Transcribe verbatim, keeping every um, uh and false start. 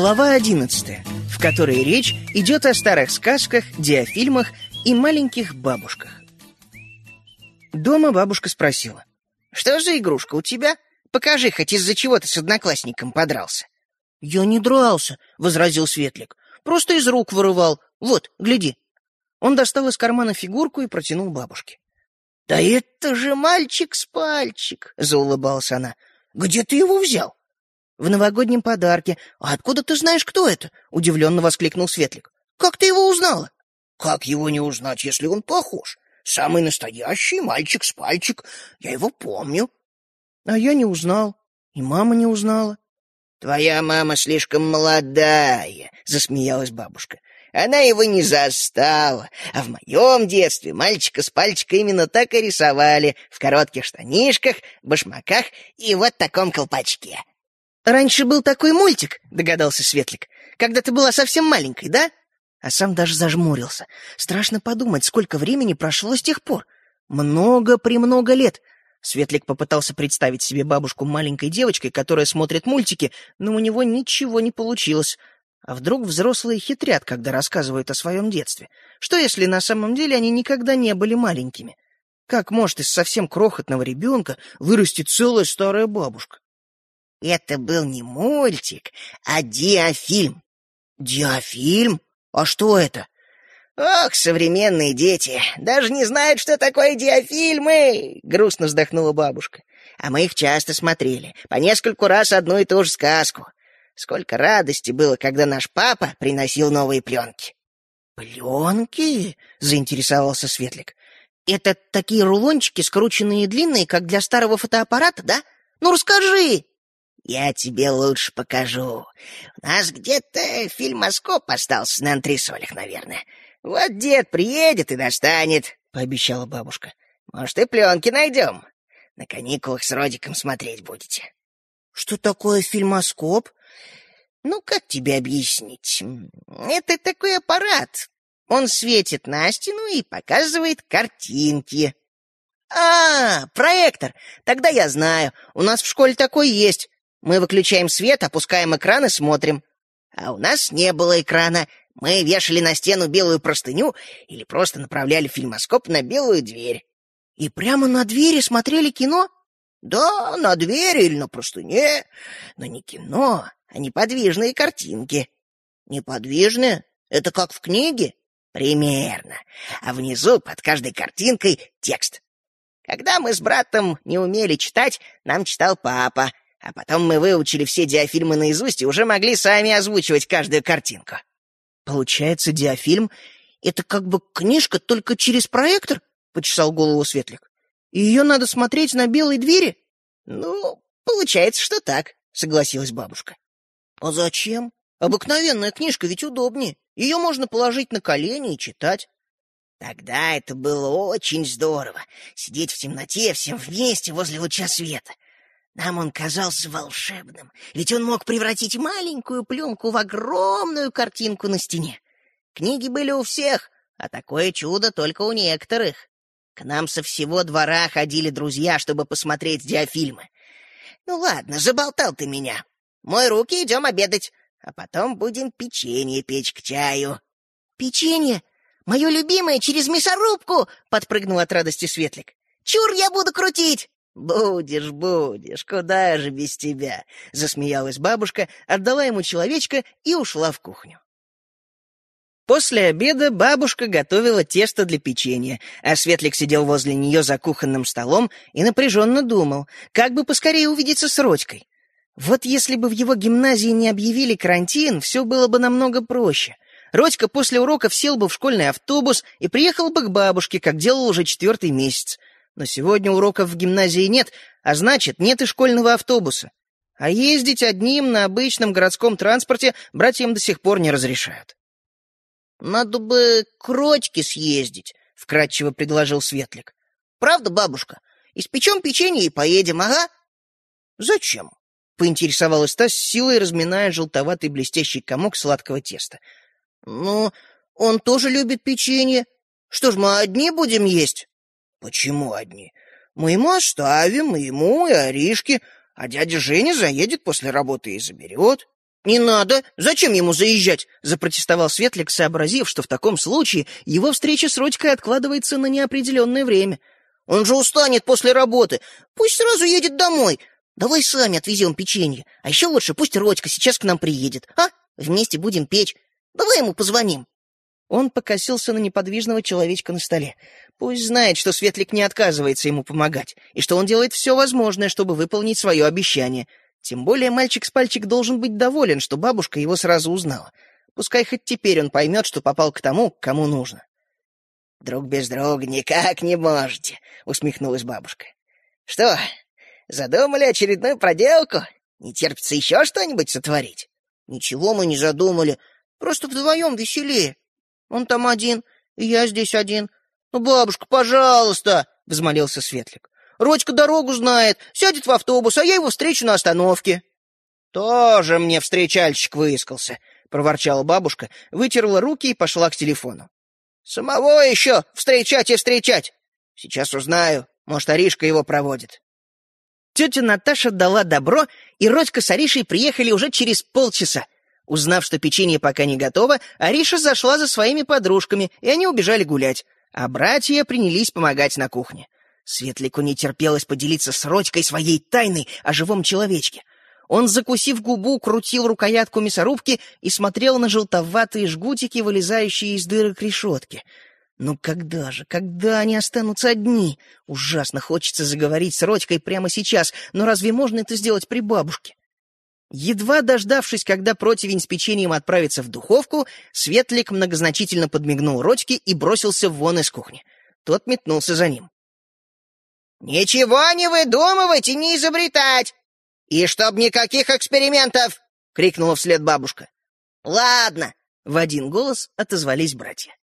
Глава одиннадцатая, в которой речь идет о старых сказках, диафильмах и маленьких бабушках. Дома бабушка спросила: «Что за игрушка у тебя? Покажи, хоть из-за чего ты с одноклассником подрался». «Я не дрался», — возразил Светлик. «Просто из рук вырывал. Вот, гляди». Он достал из кармана фигурку и протянул бабушке. «Да это же мальчик с пальчик», — заулыбалась она. «Где ты его взял?» «В новогоднем подарке. А откуда ты знаешь, кто это?» — удивленно воскликнул Светлик. «Как ты его узнала?» «Как его не узнать, если он похож? Самый настоящий мальчик с пальчик. Я его помню». «А я не узнал. И мама не узнала». «Твоя мама слишком молодая», — засмеялась бабушка. «Она его не застала. А в моем детстве мальчика с пальчика именно так и рисовали. В коротких штанишках, башмаках и вот таком колпачке». «Раньше был такой мультик», — догадался Светлик, «когда ты была совсем маленькой, да?» А сам даже зажмурился. Страшно подумать, сколько времени прошло с тех пор. Много-премного лет. Светлик попытался представить себе бабушку маленькой девочкой, которая смотрит мультики, но у него ничего не получилось. А вдруг взрослые хитрят, когда рассказывают о своем детстве? Что, если на самом деле они никогда не были маленькими? Как может из совсем крохотного ребенка вырасти целая старая бабушка? Это был не мультик, а диафильм. Диафильм? А что это? Ох, современные дети, даже не знают, что такое диафильмы, грустно вздохнула бабушка. А мы их часто смотрели, по нескольку раз одну и ту же сказку. Сколько радости было, когда наш папа приносил новые пленки. Пленки? Заинтересовался Светлик. Это такие рулончики, скрученные и длинные, как для старого фотоаппарата, да? Ну, расскажи! Я тебе лучше покажу. У нас где-то фильмоскоп остался на антресолях, наверное. Вот дед приедет и достанет, — пообещала бабушка. Может, и пленки найдем. На каникулах с Родиком смотреть будете. Что такое фильмоскоп? Ну, как тебе объяснить? Это такой аппарат. Он светит на стену и показывает картинки. А, проектор. Тогда я знаю. У нас в школе такой есть. Мы выключаем свет, опускаем экран и смотрим. А у нас не было экрана. Мы вешали на стену белую простыню или просто направляли фильмоскоп на белую дверь. И прямо на двери смотрели кино? Да, на двери или на простыне. Но не кино, а неподвижные картинки. Неподвижные? Это как в книге? Примерно. А внизу под каждой картинкой текст. Когда мы с братом не умели читать, нам читал папа. А потом мы выучили все диафильмы наизусть и уже могли сами озвучивать каждую картинку. Получается, диафильм — это как бы книжка только через проектор? — почесал голову Светлик. И ее надо смотреть на белой двери? Ну, получается, что так, — согласилась бабушка. А зачем? Обыкновенная книжка ведь удобнее. Ее можно положить на колени и читать. Тогда это было очень здорово — сидеть в темноте всем вместе возле луча света. Нам он казался волшебным, ведь он мог превратить маленькую пленку в огромную картинку на стене. Книги были у всех, а такое чудо только у некоторых. К нам со всего двора ходили друзья, чтобы посмотреть диафильмы. Ну ладно, заболтал ты меня. Мой руки, идем обедать, а потом будем печенье печь к чаю. Печенье? Мое любимое через мясорубку! Подпрыгнул от радости Светлик. Чур, я буду крутить! «Будешь, будешь, куда же без тебя?» — засмеялась бабушка, отдала ему человечка и ушла в кухню. После обеда бабушка готовила тесто для печенья, а Светлик сидел возле нее за кухонным столом и напряженно думал, как бы поскорее увидеться с Родькой. Вот если бы в его гимназии не объявили карантин, все было бы намного проще. Родька после уроков сел бы в школьный автобус и приехал бы к бабушке, как делал уже четвертый месяц. Но сегодня уроков в гимназии нет, а значит, нет и школьного автобуса. А ездить одним на обычном городском транспорте братьям до сих пор не разрешают. «Надо бы к Родьке съездить», — вкратчиво предложил Светлик. «Правда, бабушка? Испечем печенье и поедем, ага?» «Зачем?» — поинтересовалась та, с силой разминая желтоватый блестящий комок сладкого теста. «Ну, он тоже любит печенье. Что ж, мы одни будем есть?» «Почему одни? Мы ему оставим, и ему, и Аришке, а дядя Женя заедет после работы и заберет». «Не надо! Зачем ему заезжать?» — запротестовал Светлик, сообразив, что в таком случае его встреча с Родькой откладывается на неопределенное время. «Он же устанет после работы. Пусть сразу едет домой. Давай сами отвезем печенье. А еще лучше пусть Родька сейчас к нам приедет. А? Вместе будем печь. Давай ему позвоним». Он покосился на неподвижного человечка на столе. Пусть знает, что Светлик не отказывается ему помогать, и что он делает все возможное, чтобы выполнить свое обещание. Тем более мальчик с пальчик должен быть доволен, что бабушка его сразу узнала. Пускай хоть теперь он поймет, что попал к тому, кому нужно. «Друг без друга никак не можете», — усмехнулась бабушка. «Что, задумали очередную проделку? Не терпится еще что-нибудь сотворить?» «Ничего мы не задумали, просто вдвоем веселее. Он там один, и я здесь один. Ну, бабушка, пожалуйста!» — взмолился Светлик. «Родька дорогу знает, сядет в автобус, а я его встречу на остановке». «Тоже мне встречальщик выискался», — проворчала бабушка, вытерла руки и пошла к телефону. «Самого еще встречать и встречать! Сейчас узнаю, может, Аришка его проводит». Тетя Наташа дала добро, и Родька с Аришей приехали уже через полчаса. Узнав, что печенье пока не готово, Ариша зашла за своими подружками, и они убежали гулять, а братья принялись помогать на кухне. Светлику не терпелось поделиться с Родькой своей тайной о живом человечке. Он, закусив губу, крутил рукоятку мясорубки и смотрел на желтоватые жгутики, вылезающие из дырок решетки. Ну когда же, когда они останутся одни? Ужасно хочется заговорить с Родькой прямо сейчас, но разве можно это сделать при бабушке? Едва дождавшись, когда противень с печеньем отправится в духовку, Светлик многозначительно подмигнул Родьке и бросился вон из кухни. Тот метнулся за ним. «Ничего не выдумывать и не изобретать! И чтоб никаких экспериментов!» — крикнула вслед бабушка. «Ладно!» — в один голос отозвались братья.